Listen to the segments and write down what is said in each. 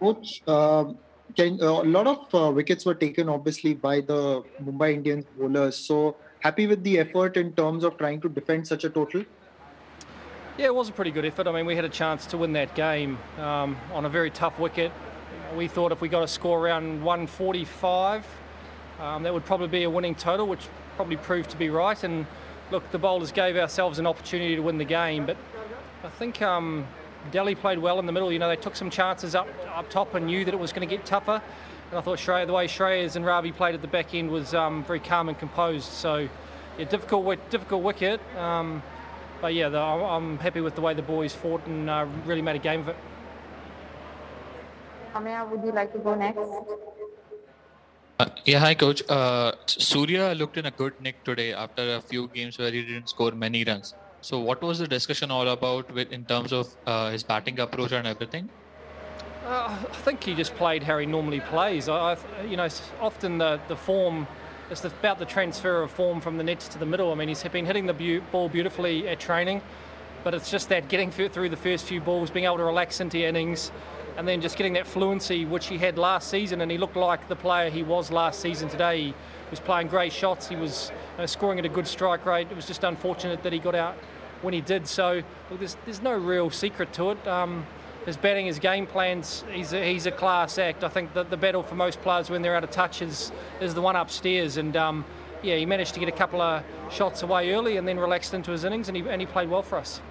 Coach, a lot of wickets were taken obviously by the Mumbai Indians bowlers. So happy with the effort in terms of trying to defend such a total? Yeah, it was a pretty good effort. I mean, we had a chance to win that game on a very tough wicket. We thought if we got a score around 145, that would probably be a winning total, which probably proved to be right. And look, the bowlers gave ourselves an opportunity to win the game, but I think Delhi played well in the middle. You know, they took some chances up top and knew that it was going to get tougher. And I thought the way Shreyas and Ravi played at the back end was very calm and composed. So, yeah, difficult wicket. But yeah, I'm happy with the way the boys fought and really made a game of it. Amaya, would you like to go next? Yeah, hi coach. Surya looked in a good nick today after a few games where he didn't score many runs. So what was the discussion all about in terms of his batting approach and everything? I think he just played how he normally plays. Often the form, it's about the transfer of form from the nets to the middle. I mean, he's been hitting the ball beautifully at training, but it's just that getting through the first few balls, being able to relax into innings, and then just getting that fluency which he had last season, and he looked like the player he was last season today. He was playing great shots, he was scoring at a good strike rate. It was just unfortunate that he got out when he did. So look, there's no real secret to it. His batting, his game plans, he's a class act. I think that the battle for most players when they're out of touch is the one upstairs, and he managed to get a couple of shots away early and then relaxed into his innings, and he played well for us.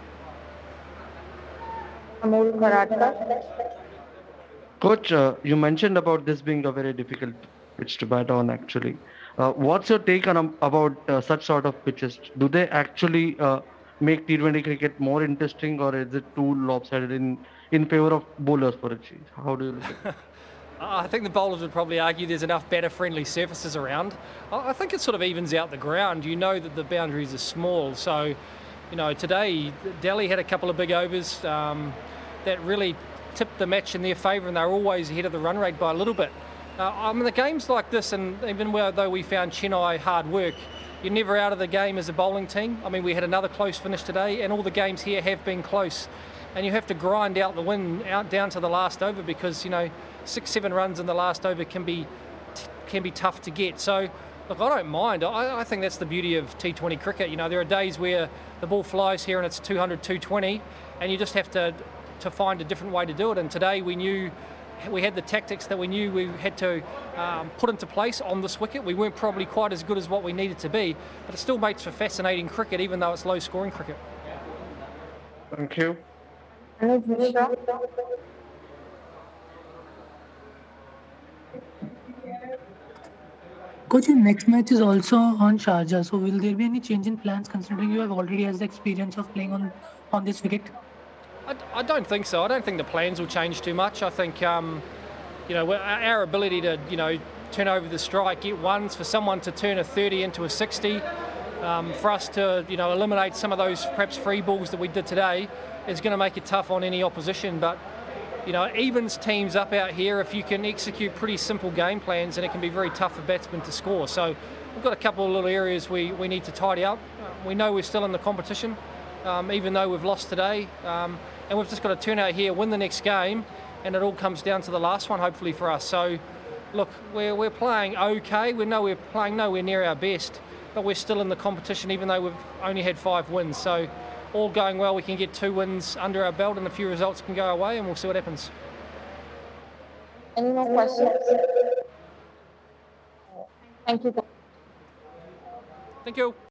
Amol Karatka. Coach, you mentioned about this being a very difficult pitch to bat on actually. What's your take on about such sort of pitches? Do they actually make T20 cricket more interesting, or is it too lopsided in favor of bowlers for a change? How do you look at it? I think the bowlers would probably argue there's enough batter-friendly surfaces around. I think it sort of evens out the ground. You know that the boundaries are small. So, today Delhi had a couple of big overs that really tipped the match in their favour, and they were always ahead of the run rate by a little bit. The games like this, and even though we found Chennai hard work, you're never out of the game as a bowling team. I mean, we had another close finish today, and all the games here have been close. And you have to grind out the win out down to the last over because 6-7 runs in the last over can be tough to get. So look, I don't mind. I think that's the beauty of T20 cricket. There are days where the ball flies here and it's 200, 220, and you just have to find a different way to do it. And today we knew we had the tactics that we knew we had to put into place on this wicket. We weren't probably quite as good as what we needed to be, but it still makes for fascinating cricket, even though it's low-scoring cricket. Thank you. Anuj Mishra. Coach, your next match is also on Sharjah, so will there be any change in plans considering you have already has the experience of playing on this wicket? I don't think so. I don't think the plans will change too much. I think, our ability to, turn over the strike, get ones, for someone to turn a 30 into a 60, for us to, eliminate some of those perhaps free balls that we did today is going to make it tough on any opposition. But, evens teams up out here if you can execute pretty simple game plans, and it can be very tough for batsmen to score. So we've got a couple of little areas we need to tidy up. We know we're still in the competition, even though we've lost today. And we've just got to turn out here, win the next game, and it all comes down to the last one, hopefully, for us. So, look, we're playing okay. We know we're playing nowhere near our best, but we're still in the competition, even though we've only had 5 wins. So, all going well, we can get 2 wins under our belt, and a few results can go our way, and we'll see what happens. Any more questions? Thank you. Thank you.